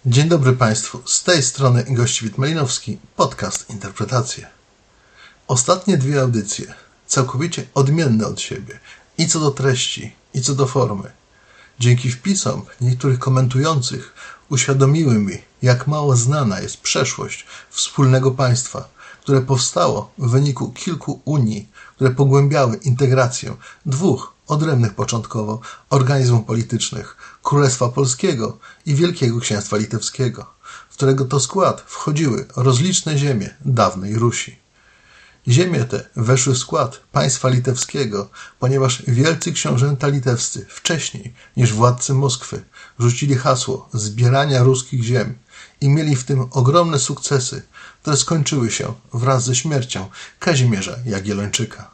Dzień dobry Państwu, z tej strony Gościwit Malinowski, podcast Interpretacje. Ostatnie dwie audycje, całkowicie odmienne od siebie, i co do treści, i co do formy. Dzięki wpisom niektórych komentujących uświadomiły mi, jak mało znana jest przeszłość wspólnego państwa, które powstało w wyniku kilku unii, które pogłębiały integrację dwóch odrębnych początkowo organizmów politycznych, Królestwa Polskiego i Wielkiego Księstwa Litewskiego, w którego to skład wchodziły rozliczne ziemie dawnej Rusi. Ziemie te weszły w skład państwa litewskiego, ponieważ wielcy książęta litewscy wcześniej niż władcy Moskwy rzucili hasło zbierania ruskich ziem i mieli w tym ogromne sukcesy, które skończyły się wraz ze śmiercią Kazimierza Jagiellończyka.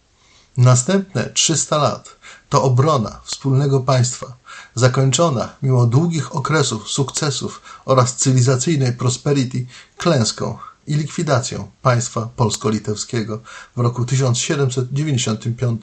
Następne 300 lat to obrona wspólnego państwa, zakończona mimo długich okresów sukcesów oraz cywilizacyjnej prosperity klęską i likwidacją państwa polsko-litewskiego w roku 1795.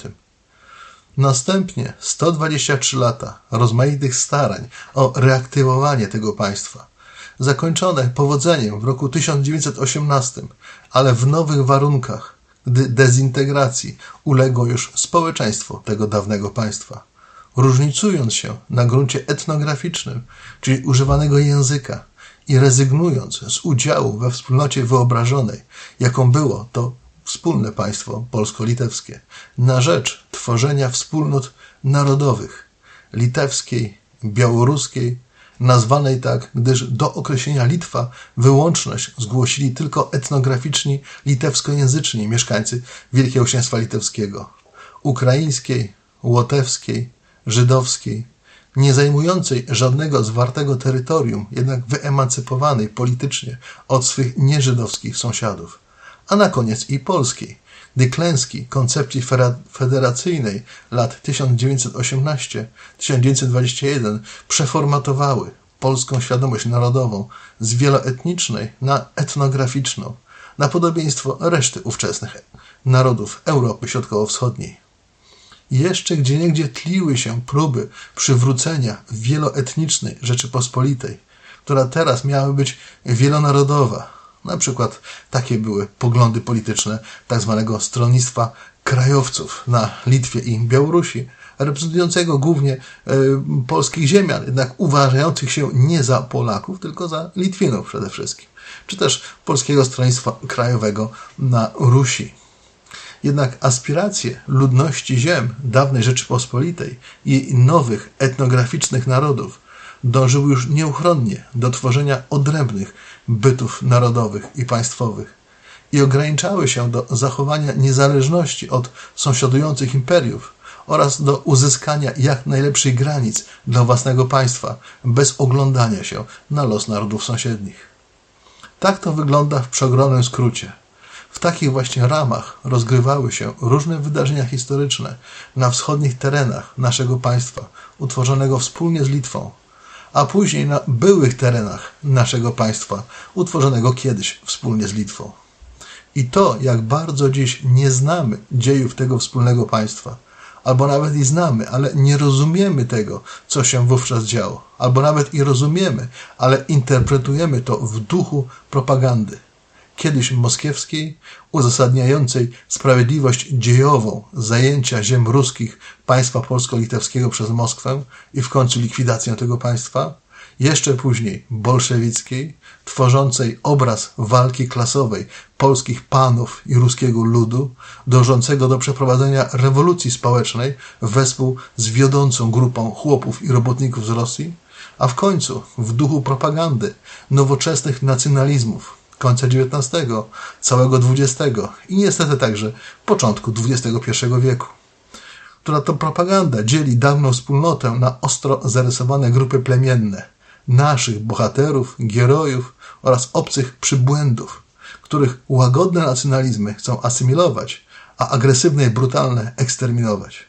Następnie 123 lata rozmaitych starań o reaktywowanie tego państwa, zakończone powodzeniem w roku 1918, ale w nowych warunkach, gdy dezintegracji uległo już społeczeństwo tego dawnego państwa, różnicując się na gruncie etnograficznym, czyli używanego języka, i rezygnując z udziału we wspólnocie wyobrażonej, jaką było to wspólne państwo polsko-litewskie, na rzecz tworzenia wspólnot narodowych, litewskiej, białoruskiej, nazwanej tak, gdyż do określenia Litwa wyłączność zgłosili tylko etnograficzni litewskojęzyczni mieszkańcy Wielkiego Księstwa Litewskiego, ukraińskiej, łotewskiej, żydowskiej, nie zajmującej żadnego zwartego terytorium, jednak wyemancypowanej politycznie od swych nieżydowskich sąsiadów, a na koniec i polskiej, gdy klęski koncepcji federacyjnej lat 1918-1921 przeformatowały polską świadomość narodową z wieloetnicznej na etnograficzną, na podobieństwo reszty ówczesnych narodów Europy Środkowo-Wschodniej. Jeszcze gdzieniegdzie tliły się próby przywrócenia wieloetnicznej Rzeczypospolitej, która teraz miała być wielonarodowa. Na przykład takie były poglądy polityczne tzw. stronnictwa krajowców na Litwie i Białorusi, reprezentującego głównie polskich ziemian, jednak uważających się nie za Polaków, tylko za Litwinów przede wszystkim, czy też Polskiego Stronnictwa Krajowego na Rusi. Jednak aspiracje ludności ziem dawnej Rzeczypospolitej i nowych etnograficznych narodów dążyły już nieuchronnie do tworzenia odrębnych bytów narodowych i państwowych i ograniczały się do zachowania niezależności od sąsiadujących imperiów oraz do uzyskania jak najlepszych granic dla własnego państwa bez oglądania się na los narodów sąsiednich. Tak to wygląda w przeogromnym skrócie. W takich właśnie ramach rozgrywały się różne wydarzenia historyczne na wschodnich terenach naszego państwa, utworzonego wspólnie z Litwą, a później na byłych terenach naszego państwa, utworzonego kiedyś wspólnie z Litwą. I to, jak bardzo dziś nie znamy dziejów tego wspólnego państwa, albo nawet i znamy, ale nie rozumiemy tego, co się wówczas działo, albo nawet i rozumiemy, ale interpretujemy to w duchu propagandy, kiedyś moskiewskiej, uzasadniającej sprawiedliwość dziejową zajęcia ziem ruskich państwa polsko-litewskiego przez Moskwę i w końcu likwidację tego państwa, jeszcze później bolszewickiej, tworzącej obraz walki klasowej polskich panów i ruskiego ludu, dążącego do przeprowadzenia rewolucji społecznej wespół z wiodącą grupą chłopów i robotników z Rosji, a w końcu w duchu propagandy nowoczesnych nacjonalizmów końca XIX, całego XX i niestety także początku XXI wieku, która to propaganda dzieli dawną wspólnotę na ostro zarysowane grupy plemienne, naszych bohaterów, herojów oraz obcych przybłędów, których łagodne nacjonalizmy chcą asymilować, a agresywne i brutalne eksterminować.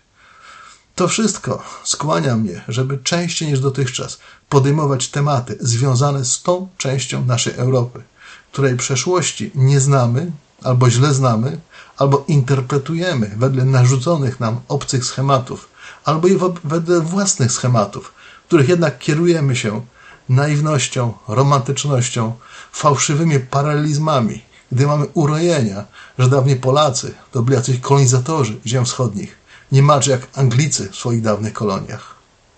To wszystko skłania mnie, żeby częściej niż dotychczas podejmować tematy związane z tą częścią naszej Europy, której przeszłości nie znamy, albo źle znamy, albo interpretujemy wedle narzuconych nam obcych schematów, albo i wedle własnych schematów, których jednak kierujemy się naiwnością, romantycznością, fałszywymi paralelizmami, gdy mamy urojenia, że dawniej Polacy to byli jacyś kolonizatorzy ziem wschodnich, niemalże jak Anglicy w swoich dawnych koloniach.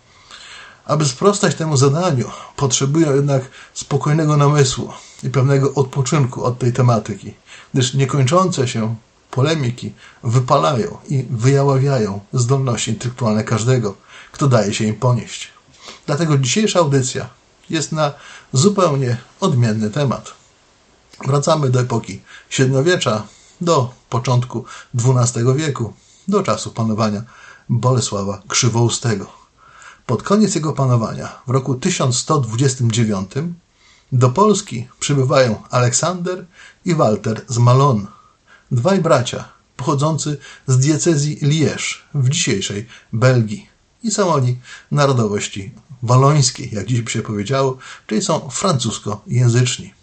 Aby sprostać temu zadaniu, potrzebują jednak spokojnego namysłu i pewnego odpoczynku od tej tematyki, gdyż niekończące się polemiki wypalają i wyjaławiają zdolności intelektualne każdego, kto daje się im ponieść. Dlatego dzisiejsza audycja jest na zupełnie odmienny temat. Wracamy do epoki średniowiecza, do początku XII wieku, do czasu panowania Bolesława Krzywoustego. Pod koniec jego panowania, w roku 1129, do Polski przybywają Aleksander i Walter z Malon, dwaj bracia pochodzący z diecezji Liège w dzisiejszej Belgii. I są oni narodowości walońskiej, jak dziś by się powiedziało, czyli są francuskojęzyczni.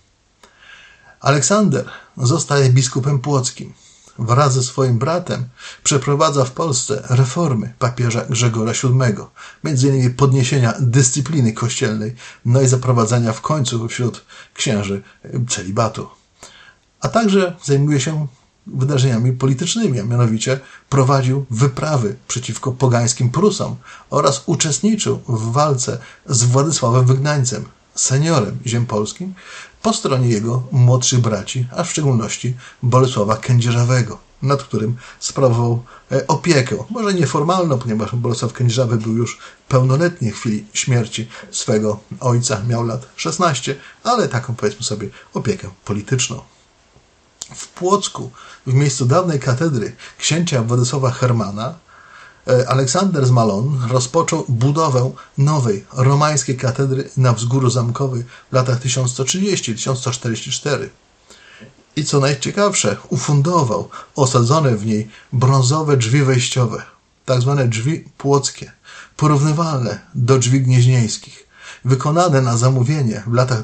Aleksander zostaje biskupem płockim. Wraz ze swoim bratem przeprowadza w Polsce reformy papieża Grzegorza VII, m.in. podniesienia dyscypliny kościelnej, no i zaprowadzenia w końcu wśród księży celibatu. A także zajmuje się wydarzeniami politycznymi, a mianowicie prowadził wyprawy przeciwko pogańskim Prusom oraz uczestniczył w walce z Władysławem Wygnańcem, seniorem ziem polskim, po stronie jego młodszych braci, a w szczególności Bolesława Kędzierzawego, nad którym sprawował opiekę. Może nieformalną, ponieważ Bolesław Kędzierzawy był już pełnoletni w chwili śmierci swego ojca, miał lat 16, ale taką, powiedzmy sobie, opiekę polityczną. W Płocku, w miejscu dawnej katedry księcia Władysława Hermana, Aleksander z Malon rozpoczął budowę nowej romańskiej katedry na Wzgórzu Zamkowym w latach 1130-1144. I co najciekawsze, ufundował osadzone w niej brązowe drzwi wejściowe, tak zwane drzwi płockie, porównywalne do drzwi gnieźnieńskich, wykonane na zamówienie w latach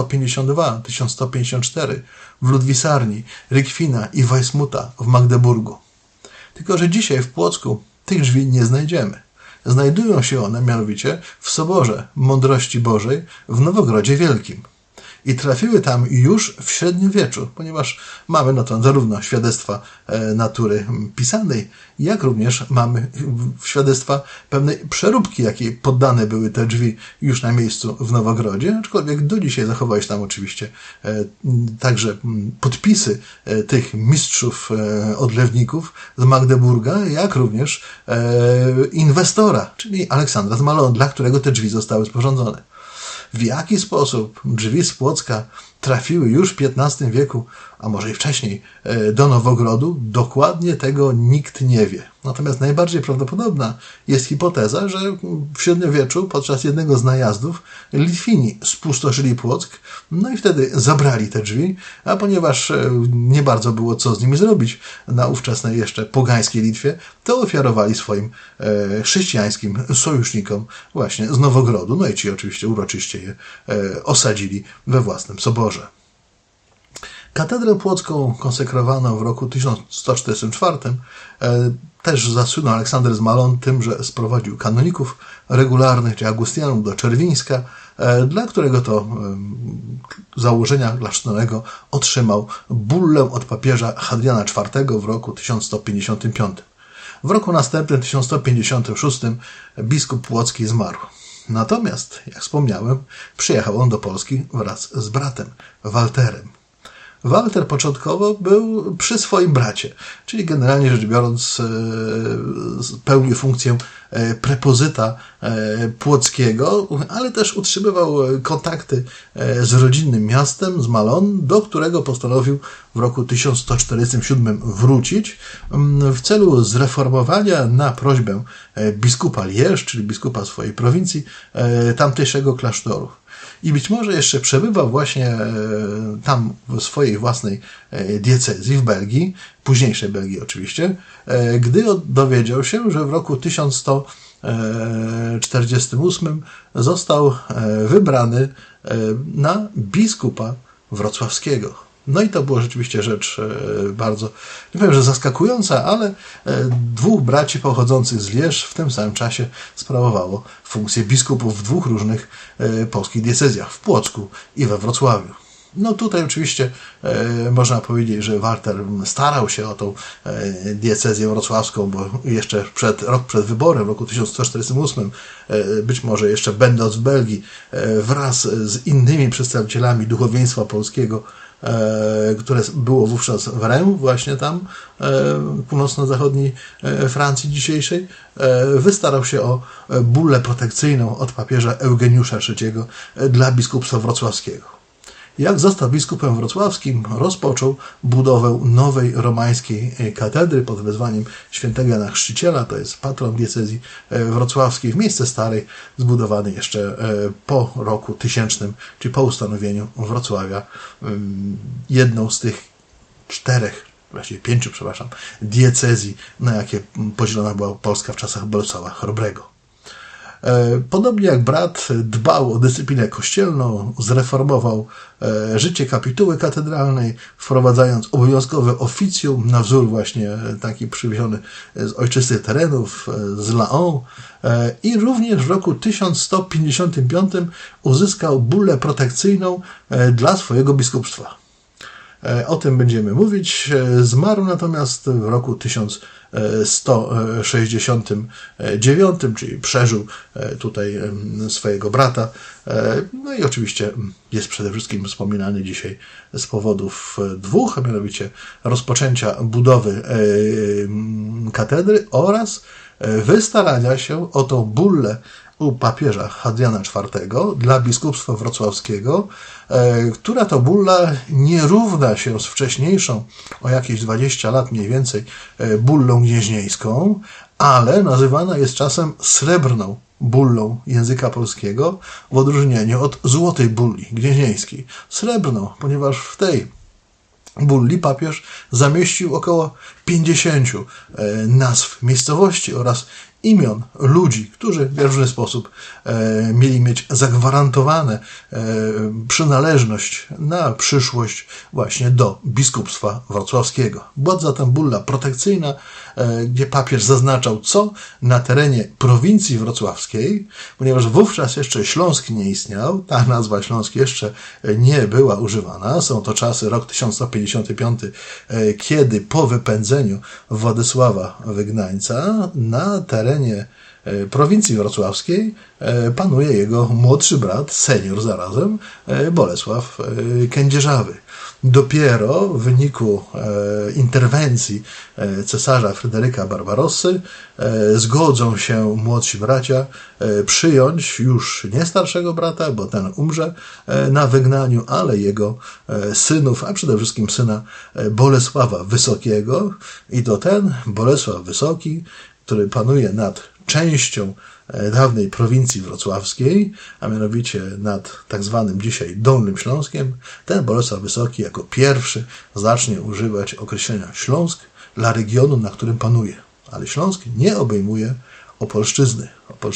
1152-1154 w Ludwisarni, Rykwina i Weissmuta w Magdeburgu. Tylko że dzisiaj w Płocku tych drzwi nie znajdziemy. Znajdują się one mianowicie w Soborze Mądrości Bożej w Nowogrodzie Wielkim. I trafiły tam już w średniowieczu, ponieważ mamy na to zarówno świadectwa natury pisanej, jak również mamy świadectwa pewnej przeróbki, jakiej poddane były te drzwi już na miejscu w Nowogrodzie, aczkolwiek do dzisiaj zachowały się tam oczywiście także podpisy tych mistrzów odlewników z Magdeburga, jak również inwestora, czyli Aleksandra z Malon, dla którego te drzwi zostały sporządzone. W jaki sposób drzwi z Płocka trafiły już w XV wieku, a może i wcześniej, do Nowogrodu, dokładnie tego nikt nie wie. Natomiast najbardziej prawdopodobna jest hipoteza, że w średniowieczu podczas jednego z najazdów Litwini spustoszyli Płock, no i wtedy zabrali te drzwi, a ponieważ nie bardzo było co z nimi zrobić na ówczesnej jeszcze pogańskiej Litwie, to ofiarowali swoim chrześcijańskim sojusznikom właśnie z Nowogrodu, no i ci oczywiście uroczyście je osadzili we własnym soborze. Katedrę płocką konsekrowano w roku 1144. Też zasłynął Aleksander z Malon tym, że sprowadził kanoników regularnych, czy Augustianów do Czerwińska, dla którego to założenia klasztornego otrzymał bullę od papieża Hadriana IV w roku 1155. W roku następnym, 1156, biskup płocki zmarł. Natomiast, jak wspomniałem, przyjechał on do Polski wraz z bratem, Walterem. Walter początkowo był przy swoim bracie, czyli generalnie rzecz biorąc pełnił funkcję prepozyta płockiego, ale też utrzymywał kontakty z rodzinnym miastem, z Malon, do którego postanowił w roku 1147 wrócić w celu zreformowania na prośbę biskupa Liège, czyli biskupa swojej prowincji, tamtejszego klasztoru. I być może jeszcze przebywał właśnie tam w swojej własnej diecezji w Belgii, późniejszej Belgii oczywiście, gdy dowiedział się, że w roku 1148 został wybrany na biskupa wrocławskiego. No i to była rzeczywiście rzecz bardzo, nie powiem, że zaskakująca, ale dwóch braci pochodzących z Lierz w tym samym czasie sprawowało funkcję biskupów w dwóch różnych polskich diecezjach, w Płocku i we Wrocławiu. No tutaj oczywiście można powiedzieć, że Walter starał się o tą diecezję wrocławską, bo jeszcze rok przed wyborem, w roku 1148, być może jeszcze będąc w Belgii, wraz z innymi przedstawicielami duchowieństwa polskiego, które było wówczas w Reims, właśnie tam, północno-zachodniej Francji dzisiejszej, wystarał się o bullę protekcyjną od papieża Eugeniusza III dla biskupstwa wrocławskiego. Jak został biskupem wrocławskim, rozpoczął budowę nowej romańskiej katedry pod wezwaniem świętego Jana Chrzciciela, to jest patron diecezji wrocławskiej, w miejsce starej, zbudowanej jeszcze po roku 1000, czyli po ustanowieniu Wrocławia, jedną z tych właściwie 5, diecezji, na jakie podzielona była Polska w czasach Bolesława Chrobrego. Podobnie jak brat dbał o dyscyplinę kościelną, zreformował życie kapituły katedralnej, wprowadzając obowiązkowe oficjum na wzór właśnie taki przywieziony z ojczystych terenów, z Laon, i również w roku 1155 uzyskał bullę protekcyjną dla swojego biskupstwa. O tym będziemy mówić. Zmarł natomiast w roku 1169, czyli przeżył tutaj swojego brata. No i oczywiście jest przede wszystkim wspominany dzisiaj z powodów dwóch, a mianowicie rozpoczęcia budowy katedry oraz wystarania się o tą bullę u papieża Hadriana IV dla biskupstwa wrocławskiego, która to bulla nie równa się z wcześniejszą, o jakieś 20 lat mniej więcej, bullą gnieźnieńską, ale nazywana jest czasem srebrną bullą języka polskiego, w odróżnieniu od złotej bulli gnieźnieńskiej. Srebrną, ponieważ w tej bulli papież zamieścił około 50 nazw miejscowości oraz imion ludzi, którzy w różny sposób mieli mieć zagwarantowane przynależność na przyszłość właśnie do biskupstwa wrocławskiego. Była zatem bulla protekcyjna, gdzie papież zaznaczał, co na terenie prowincji wrocławskiej, ponieważ wówczas jeszcze Śląsk nie istniał, ta nazwa Śląsk jeszcze nie była używana. Są to czasy rok 1155, kiedy po wypędzeniu Władysława Wygnańca na terenie prowincji wrocławskiej panuje jego młodszy brat, senior zarazem, Bolesław Kędzierzawy. Dopiero w wyniku interwencji cesarza Fryderyka Barbarossy zgodzą się młodsi bracia przyjąć już nie starszego brata, bo ten umrze na wygnaniu, ale jego synów, a przede wszystkim syna Bolesława Wysokiego. I to ten Bolesław Wysoki, który panuje nad częścią dawnej prowincji wrocławskiej, a mianowicie nad tak zwanym dzisiaj Dolnym Śląskiem, ten Bolesław Wysoki jako pierwszy zacznie używać określenia Śląsk dla regionu, na którym panuje. Ale Śląsk nie obejmuje Opolszczyzny.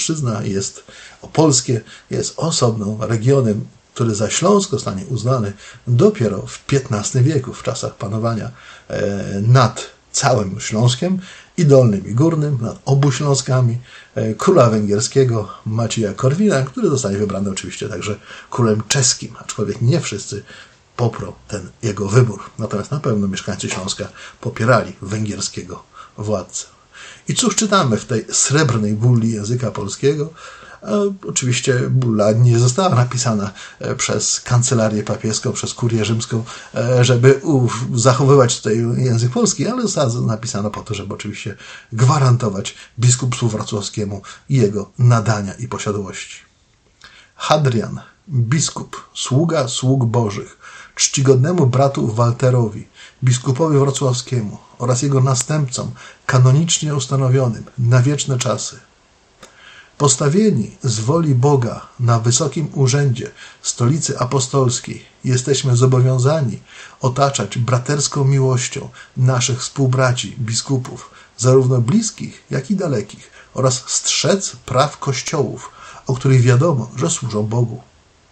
Opolskie jest osobnym regionem, który za Śląsk zostanie uznany dopiero w XV wieku, w czasach panowania nad całym Śląskiem, i Dolnym, i Górnym, nad obu Śląskami, króla węgierskiego Macieja Korwina, który zostanie wybrany oczywiście także królem czeskim, aczkolwiek nie wszyscy poprą ten jego wybór. Natomiast na pewno mieszkańcy Śląska popierali węgierskiego władcę. I cóż czytamy w tej srebrnej bulli języka polskiego? Oczywiście bulla nie została napisana przez kancelarię papieską, przez kurię rzymską, żeby zachowywać tutaj język polski, ale została napisana po to, żeby oczywiście gwarantować biskupstwu wrocławskiemu jego nadania i posiadłości. Hadrian, biskup, sługa sług bożych, czcigodnemu bratu Walterowi, biskupowi wrocławskiemu oraz jego następcom kanonicznie ustanowionym na wieczne czasy, postawieni z woli Boga na wysokim urzędzie stolicy apostolskiej, jesteśmy zobowiązani otaczać braterską miłością naszych współbraci, biskupów, zarówno bliskich, jak i dalekich, oraz strzec praw kościołów, o których wiadomo, że służą Bogu.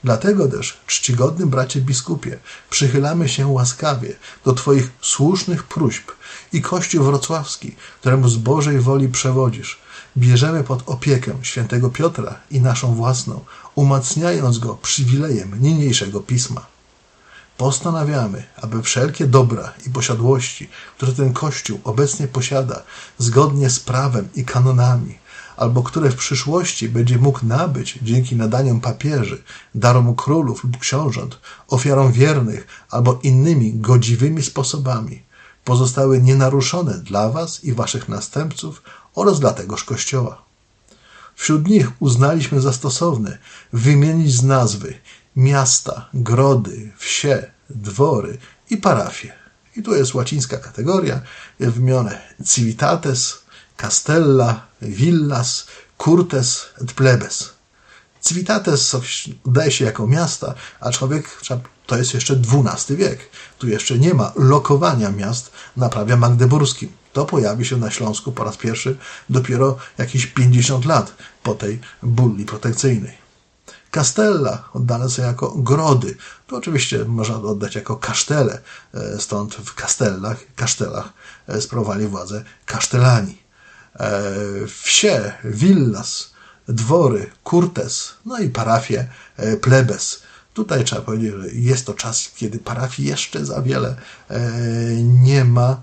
Dlatego też, czcigodny bracie biskupie, przychylamy się łaskawie do Twoich słusznych próśb i Kościół wrocławski, któremu z Bożej woli przewodzisz, bierzemy pod opiekę świętego Piotra i naszą własną, umacniając go przywilejem niniejszego pisma. Postanawiamy, aby wszelkie dobra i posiadłości, które ten Kościół obecnie posiada, zgodnie z prawem i kanonami, albo które w przyszłości będzie mógł nabyć dzięki nadaniom papieży, darom królów lub książąt, ofiarom wiernych albo innymi godziwymi sposobami, pozostały nienaruszone dla Was i Waszych następców oraz dla tegoż Kościoła. Wśród nich uznaliśmy za stosowne wymienić z nazwy miasta, grody, wsie, dwory i parafie. I tu jest łacińska kategoria, jest wymienione civitates, castella, villas, curtes et plebes. Civitates daje się jako miasta, aczkolwiek to jest jeszcze XII wiek. Tu jeszcze nie ma lokowania miast na prawie magdeburskim. To pojawi się na Śląsku po raz pierwszy dopiero jakieś 50 lat po tej bulli protekcyjnej. Castella oddane są jako grody. To oczywiście można oddać jako kasztele, stąd w kasztelach sprawowali władzę kasztelani. Wsie, villas, dwory, curtes, no i parafie, plebes. Tutaj trzeba powiedzieć, że jest to czas, kiedy parafii jeszcze za wiele nie ma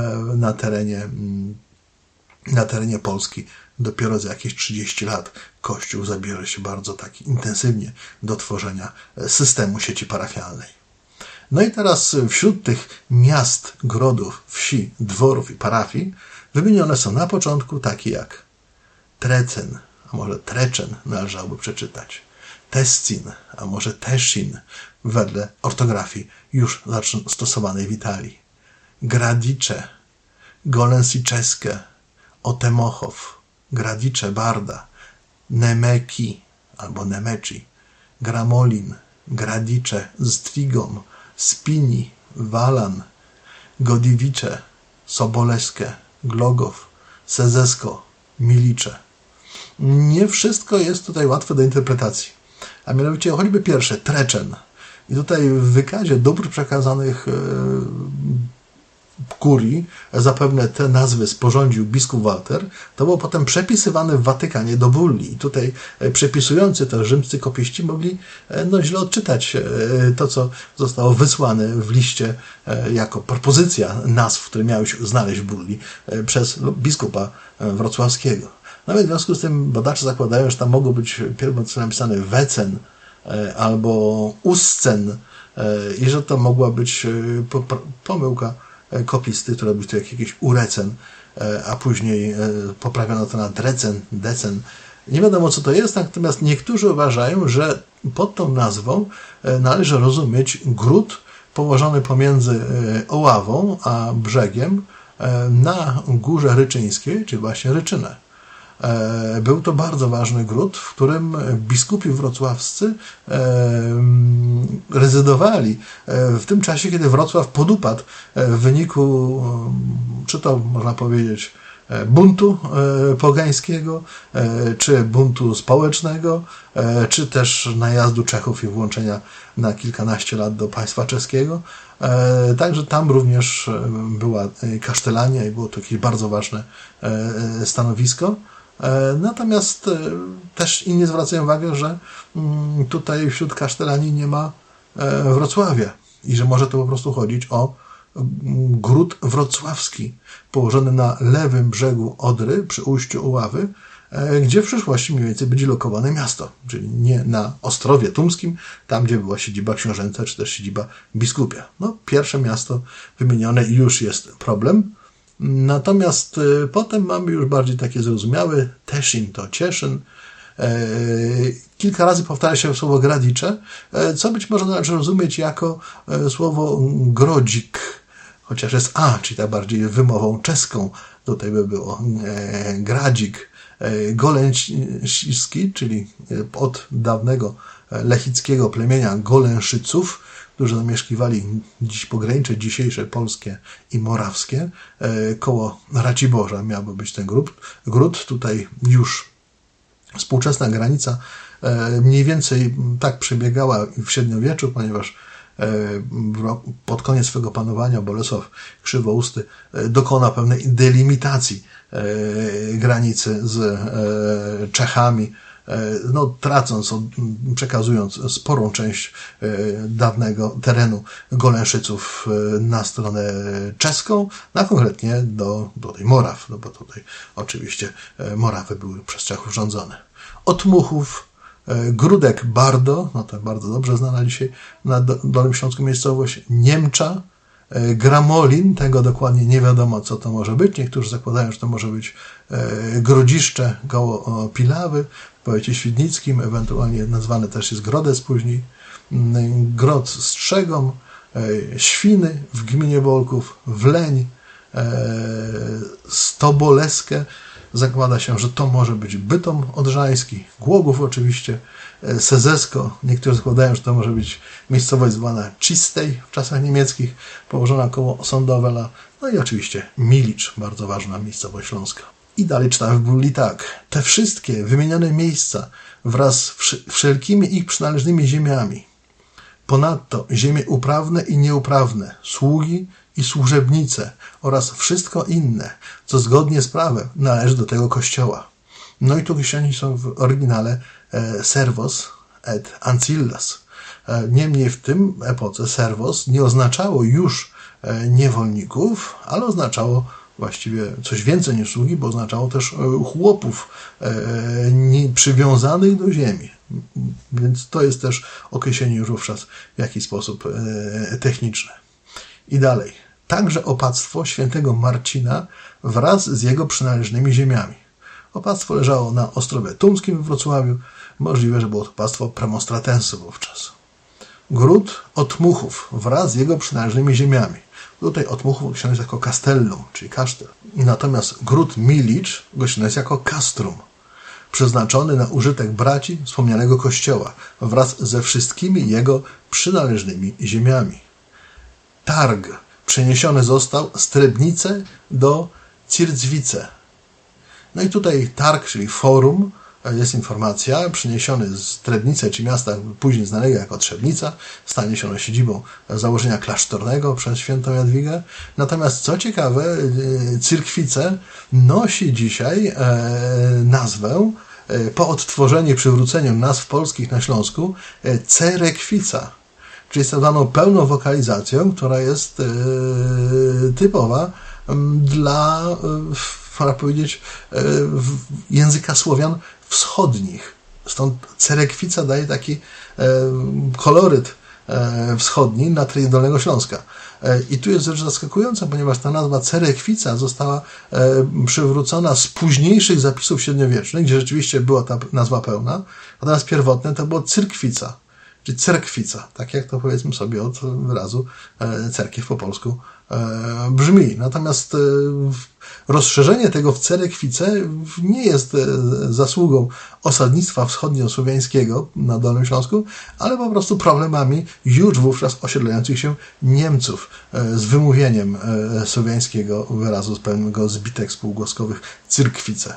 na terenie Polski. Dopiero za jakieś 30 lat Kościół zabierze się bardzo tak intensywnie do tworzenia systemu sieci parafialnej. No i teraz wśród tych miast, grodów, wsi, dworów i parafii wymienione są na początku takie jak Trecen, a może Trzecen należałoby przeczytać, Tescin, a może Tesin, wedle ortografii już stosowanej w Italii, Gradice, Golensiceskie, Otemochow, Gradice Barda, Nemeki albo Nemeci, Gramolin, Gradice Zdwigom, Spini, Walan, Godiwice, Soboleskie, Glogow, Sezesko, Milicze. Nie wszystko jest tutaj łatwe do interpretacji. A mianowicie choćby pierwsze, Trecen. I tutaj w wykazie dóbr przekazanych kurii, zapewne te nazwy sporządził biskup Walter, to było potem przepisywane w Watykanie do bulli. I tutaj przepisujący te rzymscy kopiści mogli źle odczytać to, co zostało wysłane w liście jako propozycja nazw, które miały się znaleźć w bulli przez biskupa wrocławskiego. Nawet w związku z tym badacze zakładają, że tam mogło być pierw napisane Wecen albo Uscen i że to mogła być pomyłka kopisty, która by to jakiś Urecen, a później poprawiono to na Drecen, Decen. Nie wiadomo, co to jest, natomiast niektórzy uważają, że pod tą nazwą należy rozumieć gród położony pomiędzy Oławą a brzegiem na Górze Ryczyńskiej, czy właśnie Ryczynę. Był to bardzo ważny gród, w którym biskupi wrocławscy rezydowali w tym czasie, kiedy Wrocław podupadł w wyniku, czy to można powiedzieć, buntu pogańskiego, czy buntu społecznego, czy też najazdu Czechów i włączenia na kilkanaście lat do państwa czeskiego. Także tam również była kasztelania i było to jakieś bardzo ważne stanowisko. Natomiast też inni zwracają uwagę, że tutaj wśród kasztelanii nie ma Wrocławia i że może to po prostu chodzić o gród wrocławski położony na lewym brzegu Odry przy ujściu Oławy, gdzie w przyszłości mniej więcej będzie lokowane miasto, czyli nie na Ostrowie Tumskim, tam gdzie była siedziba książęca czy też siedziba biskupia. No, pierwsze miasto wymienione i już jest problem. Natomiast potem mamy już bardziej takie zrozumiałe, Tesin to Cieszyn. Kilka razy powtarza się słowo Gradice, co być może należy rozumieć jako słowo Grodzik, chociaż jest A, czyli tak bardziej wymową czeską, tutaj by było Gradzik, Golensicki, czyli od dawnego lechickiego plemienia Golenszyców, którzy zamieszkiwali dziś pogranicze dzisiejsze polskie i morawskie. Koło Raciborza miałby być ten gród. Tutaj już współczesna granica Mniej więcej tak przebiegała w średniowieczu, ponieważ pod koniec swego panowania Bolesław Krzywousty dokona pewnej delimitacji granicy z Czechami, tracąc, przekazując sporą część dawnego terenu Golenszyców na stronę czeską, a konkretnie do tej Moraw, bo tutaj oczywiście Morawy były przez Czechów rządzone. Od Muchów Gródek Bardo, to bardzo dobrze znana dzisiaj na Dolnym Śląsku miejscowość, Niemcza, Gramolin, tego dokładnie nie wiadomo, co to może być. Niektórzy zakładają, że to może być Grodziszcze koło Pilawy, w powiecie świdnickim, ewentualnie nazwane też jest Grodec później, Grod Strzegom, Świny w gminie Bolków, Wleń, Stoboleskę. Zakłada się, że to może być Bytom Odrzański, Głogów oczywiście, Sezesko. Niektórzy zakładają, że to może być miejscowość zwana Czistej w czasach niemieckich, położona koło Sądowela. I oczywiście Milicz, bardzo ważna miejscowość śląska. I dalej czytamy w Bulli tak. Te wszystkie wymienione miejsca wraz z wszelkimi ich przynależnymi ziemiami, ponadto ziemie uprawne i nieuprawne, sługi i służebnice oraz wszystko inne, co zgodnie z prawem należy do tego kościoła. I tu chrześcijanie są w oryginale servos et ancillas. Niemniej w tym epoce servos nie oznaczało już niewolników, ale oznaczało właściwie coś więcej niż sługi, bo oznaczało też chłopów przywiązanych do ziemi. Więc to jest też określenie już wówczas w jakiś sposób techniczne. I dalej. Także opactwo świętego Marcina wraz z jego przynależnymi ziemiami. Opactwo leżało na Ostrowie Tumskim w Wrocławiu. Możliwe, że było to opactwo premonstratensu wówczas. Gród Otmuchów wraz z jego przynależnymi ziemiami. Tutaj Otmuchów określony jest jako castellum, czyli kasztel. Natomiast Gród Milicz określony jest jako castrum, przeznaczony na użytek braci wspomnianego kościoła wraz ze wszystkimi jego przynależnymi ziemiami. Targ przeniesiony został z Trebnice do Circwice. I tutaj targ, czyli forum, jest informacja, przeniesiony z Trebnicy, czy miasta później znanego jako Trzebnica, stanie się ono siedzibą założenia klasztornego przez świętą Jadwigę. Natomiast co ciekawe, Cyrkwice nosi dzisiaj nazwę, po odtworzeniu i przywróceniu nazw polskich na Śląsku, Cerekwica, czyli z tak zwaną pełną wokalizacją, która jest typowa dla, można powiedzieć, języka Słowian wschodnich. Stąd Cerekwica daje taki koloryt wschodni na terenie Dolnego Śląska. I tu jest rzecz zaskakująca, ponieważ ta nazwa Cerekwica została przywrócona z późniejszych zapisów średniowiecznych, gdzie rzeczywiście była ta nazwa pełna, natomiast pierwotne to było Cyrkwica, czyli Cerkwica, tak jak to powiedzmy sobie od wyrazu cerkiew po polsku brzmi. Natomiast rozszerzenie tego w Cerekwice nie jest zasługą osadnictwa wschodniosłowiańskiego na Dolnym Śląsku, ale po prostu problemami już wówczas osiedlających się Niemców z wymówieniem słowiańskiego wyrazu z pełnego zbitek spółgłoskowych Cyrkwice.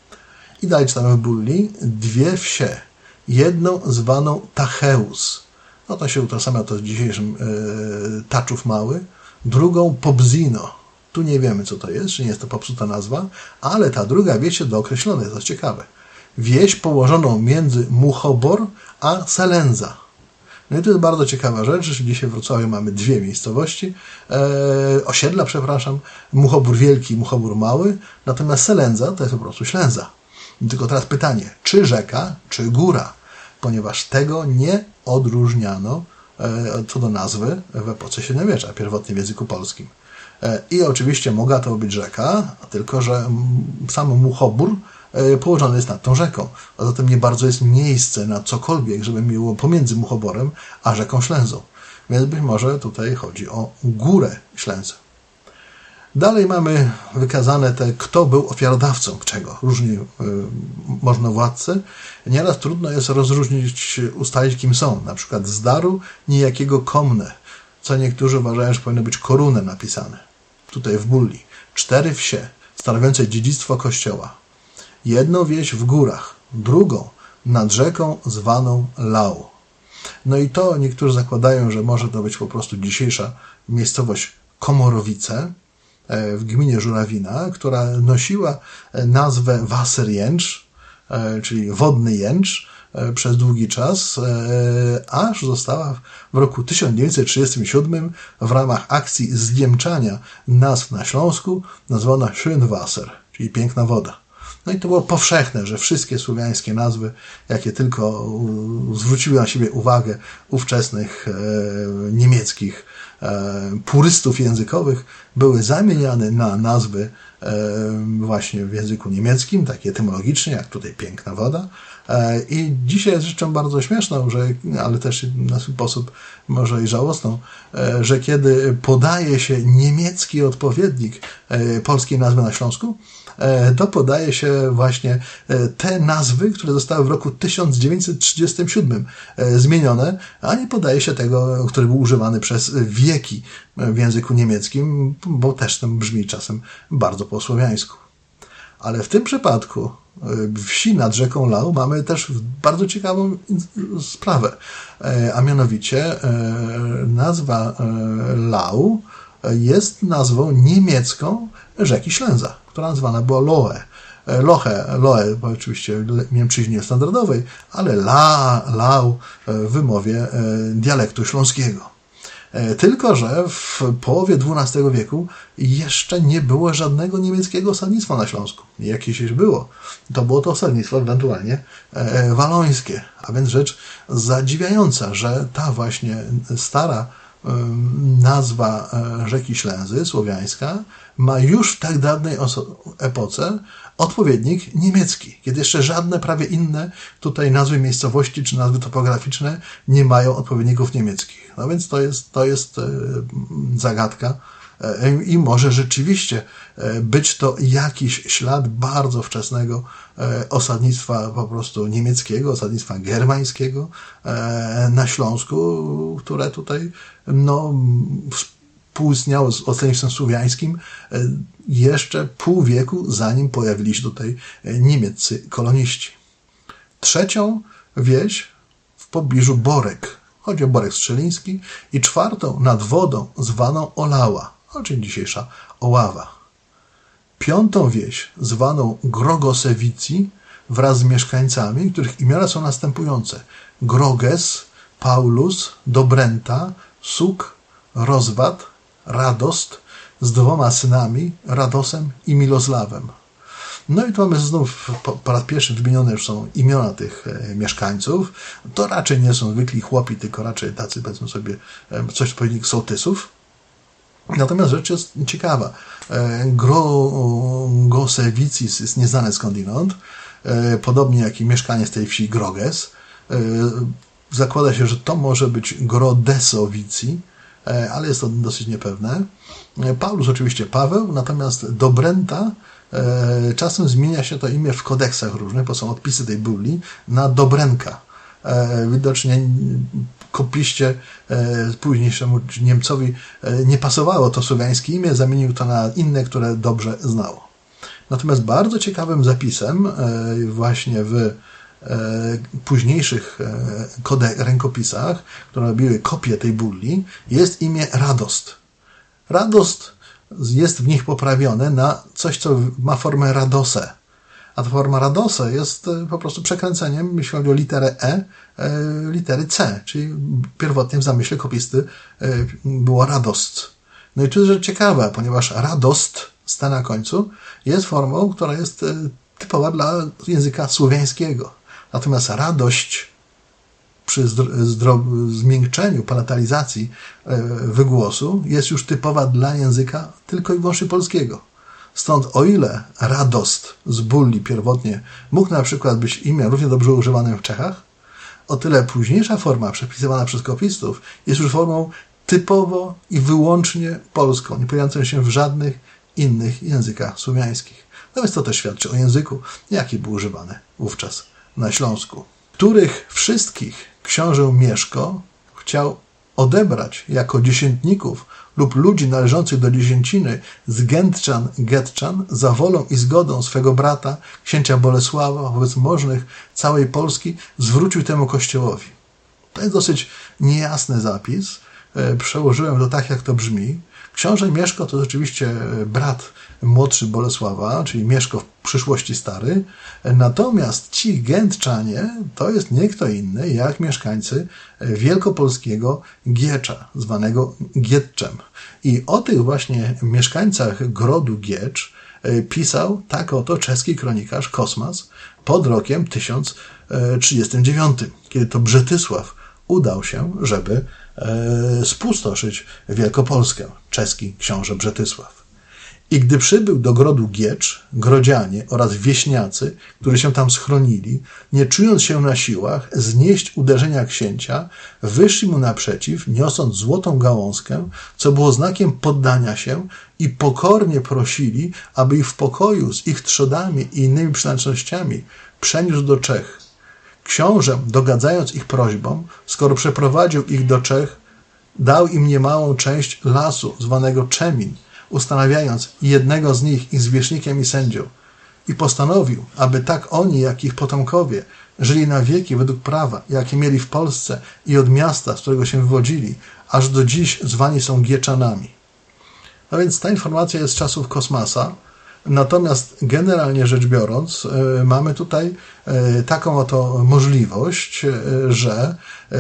I dalej czytamy w Bulli. Dwie wsie, jedną zwaną Tacheus, to się utożsamia to z dzisiejszym Taczów Mały, drugą Pobzino. Tu nie wiemy, co to jest, czy nie jest to popsuta nazwa, ale ta druga wieś się dookreślona, jest to ciekawe. Wieś położoną między Muchobor a Selenza. I to jest bardzo ciekawa rzecz, że dzisiaj w Wrocławiu mamy dwie miejscowości, osiedla, Muchobór Wielki i Muchobór Mały, natomiast Selenza to jest po prostu Ślęza. Tylko teraz pytanie, czy rzeka, czy góra? Ponieważ tego nie odróżniano co do nazwy w epoce średniowiecza, pierwotnie w języku polskim. I oczywiście mogła to być rzeka, tylko że sam Muchobór położony jest nad tą rzeką. A zatem nie bardzo jest miejsce na cokolwiek, żeby było pomiędzy Muchoborem a rzeką Ślęzą. Więc być może tutaj chodzi o górę Ślęzy. Dalej mamy wykazane kto był ofiarodawcą czego. Różni możnowładcy. Nieraz trudno jest rozróżnić, ustalić kim są. Na przykład z daru niejakiego komnę, co niektórzy uważają, że powinno być korunę napisane. Tutaj w Bulli. 4 wsie stanowiące dziedzictwo kościoła. Jedną wieś w górach, drugą nad rzeką zwaną Lau. No i to niektórzy zakładają, że może to być po prostu dzisiejsza miejscowość Komorowice w gminie Żurawina, która nosiła nazwę Wasserjęcz, czyli wodny jęcz, przez długi czas, aż została w roku 1937 w ramach akcji zniemczania nazw na Śląsku nazwana Schönwasser, czyli piękna woda. No i to było powszechne, że wszystkie słowiańskie nazwy, jakie tylko zwróciły na siebie uwagę ówczesnych niemieckich purystów językowych, były zamieniane na nazwy właśnie w języku niemieckim, takie etymologicznie, jak tutaj piękna woda. I dzisiaj jest rzeczą bardzo śmieszną, ale też na swój sposób może i żałosną, że kiedy podaje się niemiecki odpowiednik polskiej nazwy na Śląsku, to podaje się właśnie te nazwy, które zostały w roku 1937 zmienione, a nie podaje się tego, który był używany przez wieki w języku niemieckim, bo też ten brzmi czasem bardzo po słowiańsku. Ale w tym przypadku wsi nad rzeką Lau mamy też bardzo ciekawą sprawę, a mianowicie nazwa Lau jest nazwą niemiecką rzeki Ślęza, która nazwana była Lohe. Lohe, bo oczywiście niemczyźnie standardowej, ale Lau w wymowie dialektu śląskiego. Tylko że w połowie XII wieku jeszcze nie było żadnego niemieckiego osadnictwa na Śląsku. Jakieś już było. To było to osadnictwo ewentualnie walońskie. A więc rzecz zadziwiająca, że ta właśnie stara nazwa rzeki Ślęzy, słowiańska, ma już w tak dawnej epoce odpowiednik niemiecki, kiedy jeszcze żadne prawie inne tutaj nazwy miejscowości czy nazwy topograficzne nie mają odpowiedników niemieckich. No więc to jest zagadka i może rzeczywiście być to jakiś ślad bardzo wczesnego osadnictwa po prostu niemieckiego, osadnictwa germańskiego na Śląsku, które tutaj współistniało z osadnictwem słowiańskim jeszcze pół wieku, zanim pojawili się tutaj niemieccy koloniści. Trzecią wieś w pobliżu Borek. Chodzi o Borek Strzeliński i czwartą nad wodą zwaną Olała, czyli dzisiejsza Oława. Piątą wieś zwaną Grogosewici wraz z mieszkańcami, których imiona są następujące: Groges, Paulus, Dobręta, Suk, Rozwad, Radost z 2 synami, Radosem i Milosławem. No i tu mamy znów po raz pierwszy wymienione już są imiona tych mieszkańców. To raczej nie są zwykli chłopi, tylko raczej tacy, powiedzmy sobie, coś odpowiednik sołtysów. Natomiast rzecz jest ciekawa. Grogosewicis jest nieznane skądinąd, podobnie jak i mieszkaniec tej wsi Groges. Zakłada się, że to może być Grodesowici, ale jest to dosyć niepewne. Paulus oczywiście Paweł, natomiast Dobręta czasem zmienia się to imię w kodeksach różnych, bo są odpisy tej bulli, na Dobręka. Widocznie kopiście późniejszemu Niemcowi nie pasowało to słowiańskie imię, zamienił to na inne, które dobrze znało. Natomiast bardzo ciekawym zapisem właśnie w późniejszych rękopisach, które robiły kopię tej bulli, jest imię Radost. Radost jest w nich poprawione na coś, co ma formę Radose. A ta forma Radose jest po prostu przekręceniem, jeśli chodzi o literę litery C, czyli pierwotnie w zamyśle kopisty było Radost. No i to jest rzecz ciekawa, ponieważ Radost, sta na końcu, jest formą, która jest typowa dla języka słowiańskiego. Natomiast radość przy zmiękczeniu, palatalizacji wygłosu jest już typowa dla języka tylko i wyłącznie polskiego. Stąd o ile Radost z bulli pierwotnie mógł na przykład być imię równie dobrze używanym w Czechach, o tyle późniejsza forma przepisywana przez kopistów jest już formą typowo i wyłącznie polską, nie pojawiającą się w żadnych innych językach słowiańskich. No więc to też świadczy o języku, jaki był używany wówczas na Śląsku. Których wszystkich książę Mieszko chciał odebrać jako dziesiętników lub ludzi należących do dziesięciny z Getczan za wolą i zgodą swego brata, księcia Bolesława, wobec możnych całej Polski, zwrócił temu kościołowi. To jest dosyć niejasny zapis. Przełożyłem to tak, jak to brzmi. Książę Mieszko to rzeczywiście brat młodszy Bolesława, czyli Mieszko w przyszłości stary, natomiast ci Gętczanie to jest nie kto inny jak mieszkańcy wielkopolskiego Giecza, zwanego Gietczem. I o tych właśnie mieszkańcach grodu Giecz pisał tak oto czeski kronikarz Kosmas pod rokiem 1039, kiedy to Brzetysław udał się, żeby spustoszyć Wielkopolskę, czeski książę Brzetysław. I gdy przybył do grodu Giecz, grodzianie oraz wieśniacy, którzy się tam schronili, nie czując się na siłach znieść uderzenia księcia, wyszli mu naprzeciw, niosąc złotą gałązkę, co było znakiem poddania się, i pokornie prosili, aby ich w pokoju z ich trzodami i innymi przynależnościami przeniósł do Czech. Książę, dogadzając ich prośbom, skoro przeprowadził ich do Czech, dał im niemałą część lasu, zwanego Czemin, ustanawiając jednego z nich ich zwierzchnikiem i sędzią. I postanowił, aby tak oni, jak ich potomkowie żyli na wieki według prawa, jakie mieli w Polsce i od miasta, z którego się wywodzili, aż do dziś zwani są Gieczanami. No więc ta informacja jest z czasów Kosmasa. Natomiast generalnie rzecz biorąc, mamy tutaj taką oto możliwość, że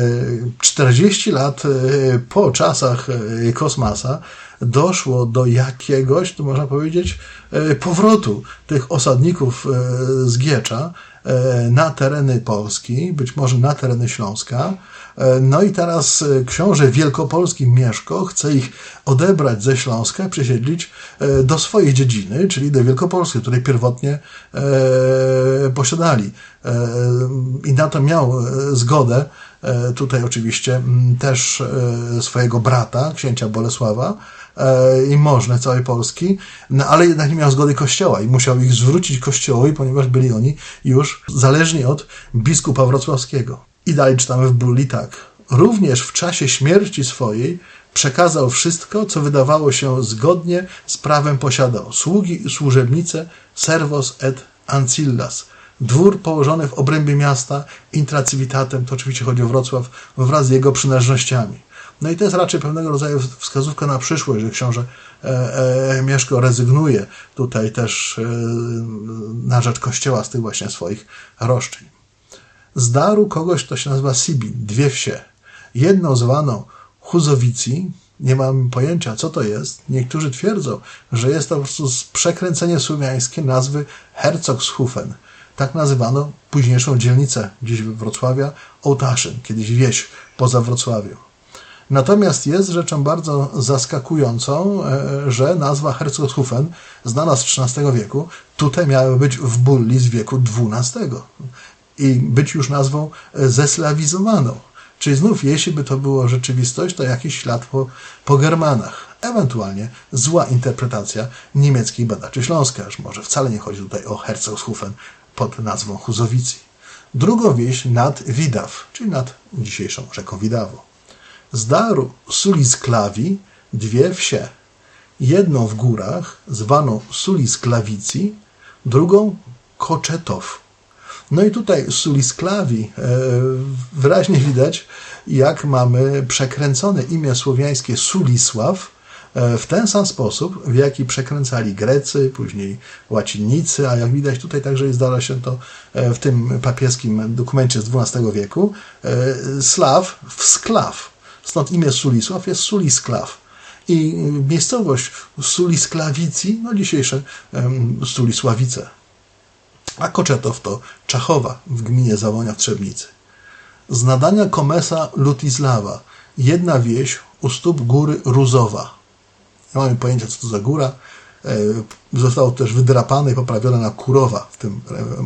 40 lat po czasach Kosmasa doszło do jakiegoś, tu można powiedzieć, powrotu tych osadników z Giecza na tereny Polski, być może na tereny Śląska. No i teraz książę wielkopolski Mieszko chce ich odebrać ze Śląska i przesiedlić do swojej dziedziny, czyli do Wielkopolski, której pierwotnie posiadali. I na to miał zgodę tutaj oczywiście też swojego brata, księcia Bolesława, i możne całej Polski, no ale jednak nie miał zgody Kościoła i musiał ich zwrócić Kościołowi, ponieważ byli oni już zależni od biskupa wrocławskiego. I dalej czytamy w bulli tak. Również w czasie śmierci swojej przekazał wszystko, co wydawało się zgodnie z prawem posiadał. Sługi i służebnice, servos et ancillas. Dwór położony w obrębie miasta, intracivitatem, to oczywiście chodzi o Wrocław, wraz z jego przynależnościami. No i to jest raczej pewnego rodzaju wskazówka na przyszłość, że książę Mieszko rezygnuje tutaj też na rzecz Kościoła z tych właśnie swoich roszczeń. Z daru kogoś, kto się nazywa Sibin, dwie wsie. Jedną zwaną Chuzowici, nie mam pojęcia, co to jest. Niektórzy twierdzą, że jest to po prostu przekręcenie słowiańskie nazwy Herzogshofen. Tak nazywano późniejszą dzielnicę dziś Wrocławia, Ołtaszyn, kiedyś wieś poza Wrocławiem. Natomiast jest rzeczą bardzo zaskakującą, że nazwa Herzogshofen, znana z XIII wieku, tutaj miała być w bulli z wieku XII i być już nazwą zeslawizowaną. Czyli znów, jeśli by to było rzeczywistość, to jakiś ślad po Germanach. Ewentualnie zła interpretacja niemieckich badaczy Śląska, że może wcale nie chodzi tutaj o Herzogshofen pod nazwą Chuzowici. Drugą wieś nad Widaw, czyli nad dzisiejszą rzeką Widawą. Z daru Sulisklawi dwie wsie. Jedną w górach, zwaną Sulisklawici, drugą Koczetow. No i tutaj Sulisklawi wyraźnie widać, jak mamy przekręcone imię słowiańskie Sulisław w ten sam sposób, w jaki przekręcali Grecy, później łacinnicy, a jak widać tutaj także zdarza się to w tym papieskim dokumencie z XII wieku, Slaw w Sklaw. Stąd imię Sulisław jest Sulisklaw. I miejscowość Sulisklawici, no dzisiejsze Sulisławice. A Koczetow to Czachowa w gminie Zawonia w Trzebnicy. Z nadania Komesa Lutislawa, jedna wieś u stóp góry Ruzowa. Nie mamy pojęcia, co to za góra. Zostało też wydrapane i poprawione na Kurowa w tym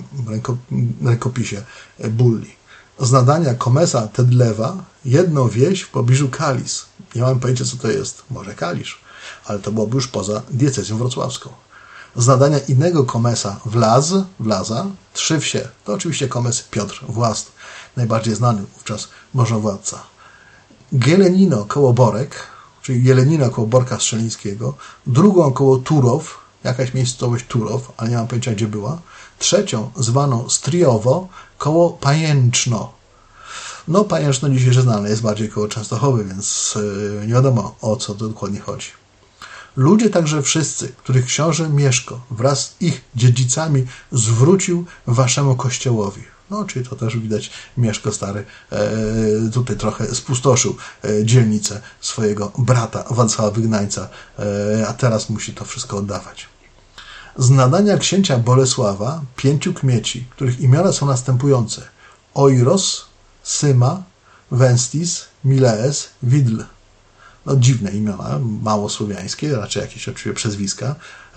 rękopisie bulli. Z nadania Komesa Tedlewa, jedną wieś w pobliżu Kalis. Nie mamy pojęcia, co to jest. Może Kalisz, ale to byłoby już poza diecezją wrocławską. Z nadania innego komesa Wlaza, trzy wsie. To oczywiście komes Piotr Własny, najbardziej znany wówczas możnowładca. Gelenino koło Borek, czyli Jelenino koło Borka Strzelińskiego, drugą koło Turow, jakaś miejscowość Turow, ale nie mam pojęcia gdzie była, trzecią zwaną Striowo koło Pajęczno. No Pajęczno dzisiejsze znane jest bardziej koło Częstochowy, więc nie wiadomo o co to dokładnie chodzi. Ludzie także wszyscy, których książę Mieszko wraz z ich dziedzicami zwrócił waszemu kościołowi. No, czyli to też widać, Mieszko stary tutaj trochę spustoszył dzielnicę swojego brata Wacława Wygnańca, a teraz musi to wszystko oddawać. Z nadania księcia Bolesława 5 kmieci, których imiona są następujące: Oiros, Syma, Wenstis, Milees, Widl. No dziwne imiona, mało słowiańskie, raczej jakieś oczywiście przezwiska.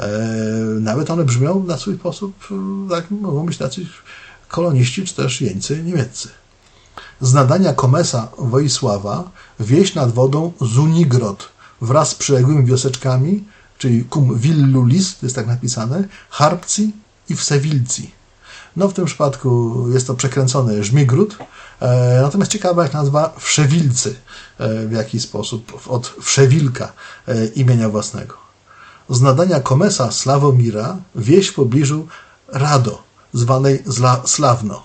Nawet one brzmią na swój sposób, tak mogą być tacy koloniści, czy też jeńcy niemieccy. Z nadania komesa Wojsława wieś nad wodą Zunigrod wraz z przyległymi wioseczkami, czyli cum Villulis, to jest tak napisane, Harbci i Wsewilci. No w tym przypadku jest to przekręcony Żmigród, natomiast ciekawa jest nazwa Wszewilcy, w jakiś sposób od Wszewilka imienia własnego. Z nadania komesa Slawomira wieś w pobliżu Rado, zwanej Slawno.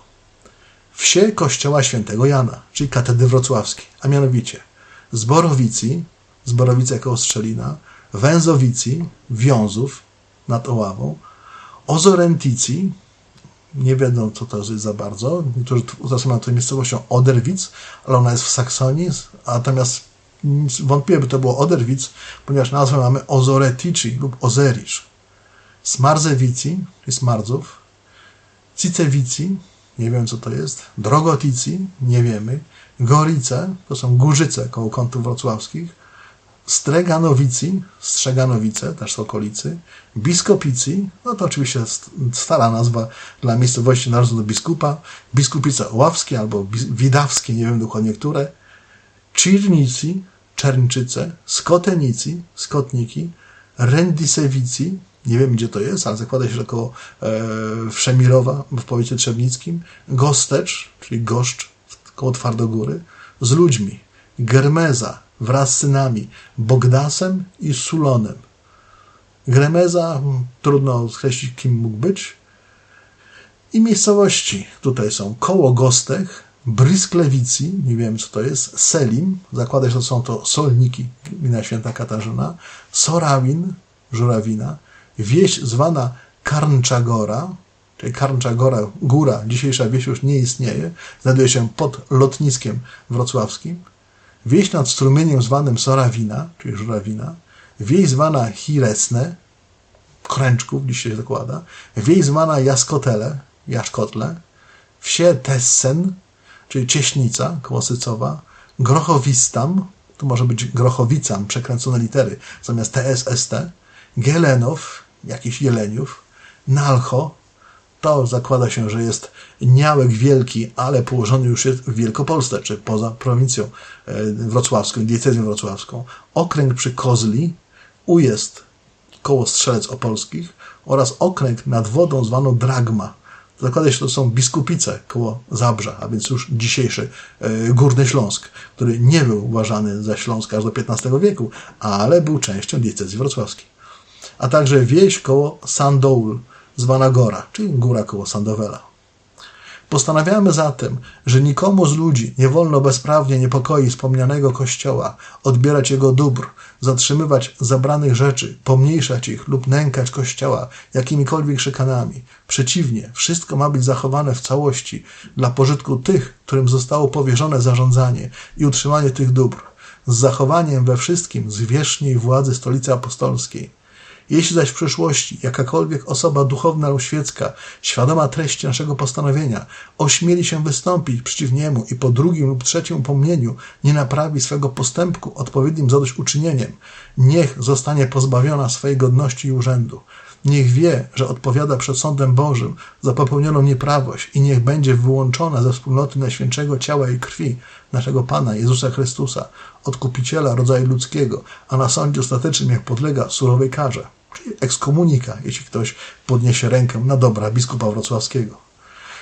Wsie kościoła świętego Jana, czyli katedry wrocławskiej, a mianowicie Zborowici, Zborowice koło Strzelina, Węzowici, Wiązów nad Oławą, Ozorentici, nie wiedzą co to jest za bardzo, niektórzy utożsamiają to miejscowością Oderwitz, ale ona jest w Saksonii, natomiast wątpliwe by to było Oderwitz, ponieważ nazwę mamy Ozoretici lub Ozerisz. Smarzewici, czyli Smardzów, Cicewici, nie wiem co to jest, Drogotici, nie wiemy, Gorice, to są Górzyce koło Kątów Wrocławskich, Streganowici, Strzeganowice, też z okolicy, Biskopici, no to oczywiście stara nazwa dla miejscowości należącą do biskupa, Biskupice Oławskie albo Widawskie, nie wiem dokładnie które, Czirnici, Czernczyce, Skotenici, Skotniki, Rendisewici, nie wiem gdzie to jest, ale zakłada się, że koło Wszemirowa w powiecie trzebnickim, Gostecz, czyli Goszcz koło Twardogóry, z ludźmi, Germeza wraz z synami Bogdasem i Sulonem. Gremeza, trudno skreślić kim mógł być. I miejscowości tutaj są koło Gostech, Brysklewici, nie wiem co to jest, Selim, zakładam, że to są to Solniki, gmina Święta Katarzyna, Sorawin, Żurawina, wieś zwana Karnczagora, czyli Karnczagora, góra, dzisiejsza wieś już nie istnieje, znajduje się pod lotniskiem wrocławskim, wieś nad strumieniem zwanym Sorawina, czyli Żurawina, wieś zwana Hiresne, Kręczków, dziś się zakłada, wieś zwana Jaskotele, Jaszkotle, wsie Tessen, czyli Cieśnica, koło Sycowa, Grochowistam, tu może być Grochowicam, przekręcone litery, zamiast TSST, Gelenow, jakiś Jeleniów, Nalcho, to zakłada się, że jest Niałek Wielki, ale położony już jest w Wielkopolsce, czy poza prowincją wrocławską, diecezją wrocławską, Okręg przy Kozli, Ujezd koło Strzelec Opolskich oraz okręg nad wodą zwaną Dragma. Zakłada się, że to są Biskupice koło Zabrza, a więc już dzisiejszy Górny Śląsk, który nie był uważany za Śląsk aż do XV wieku, ale był częścią diecezji wrocławskiej. A także wieś koło Sandoul, zwana Gora, czyli góra koło Sandowela. Postanawiamy zatem, że nikomu z ludzi nie wolno bezprawnie niepokoi wspomnianego Kościoła, odbierać jego dóbr, zatrzymywać zabranych rzeczy, pomniejszać ich lub nękać Kościoła jakimikolwiek szykanami. Przeciwnie, wszystko ma być zachowane w całości dla pożytku tych, którym zostało powierzone zarządzanie i utrzymanie tych dóbr, z zachowaniem we wszystkim zwierzchniej władzy Stolicy Apostolskiej. Jeśli zaś w przyszłości jakakolwiek osoba duchowna lub świecka, świadoma treści naszego postanowienia, ośmieli się wystąpić przeciw niemu i po drugim lub trzecim upomnieniu nie naprawi swego postępku odpowiednim zadośćuczynieniem, niech zostanie pozbawiona swojej godności i urzędu. Niech wie, że odpowiada przed sądem Bożym za popełnioną nieprawość i niech będzie wyłączona ze wspólnoty Najświętszego Ciała i Krwi naszego Pana Jezusa Chrystusa, Odkupiciela rodzaju ludzkiego, a na sądzie ostatecznym niech podlega surowej karze, czyli ekskomunika, jeśli ktoś podniesie rękę na dobra biskupa wrocławskiego.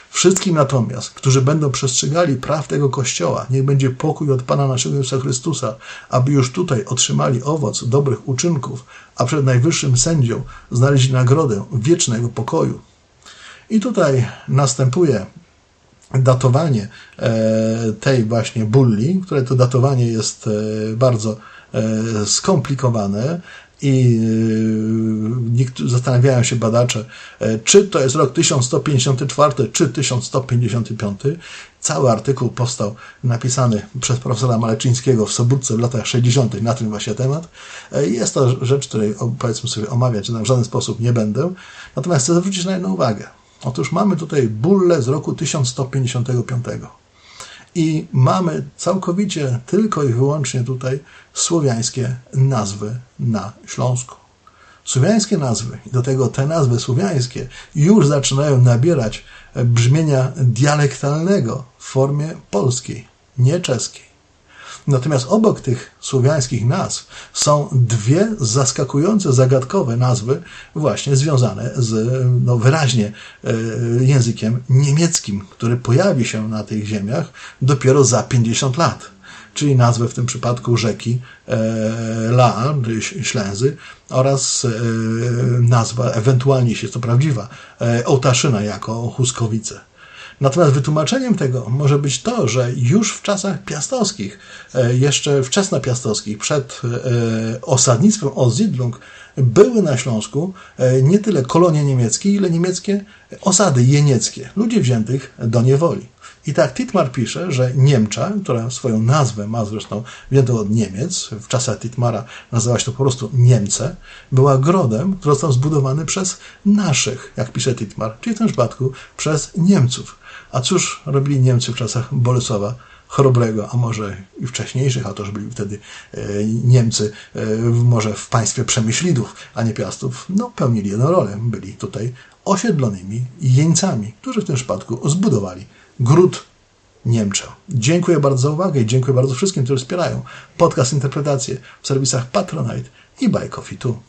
Wszystkim natomiast, którzy będą przestrzegali praw tego Kościoła, niech będzie pokój od Pana naszego Jezusa Chrystusa, aby już tutaj otrzymali owoc dobrych uczynków, a przed Najwyższym Sędzią znaleźli nagrodę wiecznego pokoju. I tutaj następuje datowanie tej właśnie bulli, które to datowanie jest bardzo skomplikowane i zastanawiają się badacze, czy to jest rok 1154, czy 1155. Cały artykuł powstał, napisany przez profesora Maleczyńskiego w Sobótce w latach 60. na ten właśnie temat. Jest to rzecz, której powiedzmy sobie omawiać w żaden sposób nie będę. Natomiast chcę zwrócić na jedną uwagę. Otóż mamy tutaj bullę z roku 1155 i mamy całkowicie tylko i wyłącznie tutaj słowiańskie nazwy na Śląsku. Słowiańskie nazwy i do tego te nazwy słowiańskie już zaczynają nabierać brzmienia dialektalnego w formie polskiej, nie czeskiej. Natomiast obok tych słowiańskich nazw są dwie zaskakujące, zagadkowe nazwy właśnie związane z wyraźnie językiem niemieckim, który pojawi się na tych ziemiach dopiero za 50 lat. Czyli nazwę w tym przypadku rzeki La, czyli Ślęzy, oraz nazwa, ewentualnie jeśli jest to prawdziwa, Ołtaszyna jako Huskowice. Natomiast wytłumaczeniem tego może być to, że już w czasach piastowskich, jeszcze wczesnopiastowskich, przed osadnictwem Ostsiedlung, były na Śląsku nie tyle kolonie niemieckie, ile niemieckie osady jenieckie, ludzi wziętych do niewoli. I tak Titmar pisze, że Niemcza, która swoją nazwę ma zresztą wziętą od Niemiec, w czasach Titmara nazywała się to po prostu Niemce, była grodem, który został zbudowany przez naszych, jak pisze Titmar, czyli w tym przypadku przez Niemców. A cóż robili Niemcy w czasach Bolesława Chrobrego, a może i wcześniejszych, a to już byli wtedy Niemcy, może w państwie Przemyślidów, a nie Piastów, pełnili jedną rolę. Byli tutaj osiedlonymi jeńcami, którzy w tym przypadku zbudowali gród Niemczę. Dziękuję bardzo za uwagę i dziękuję bardzo wszystkim, którzy wspierają podcast Interpretacje w serwisach Patronite i Buy Coffee 2.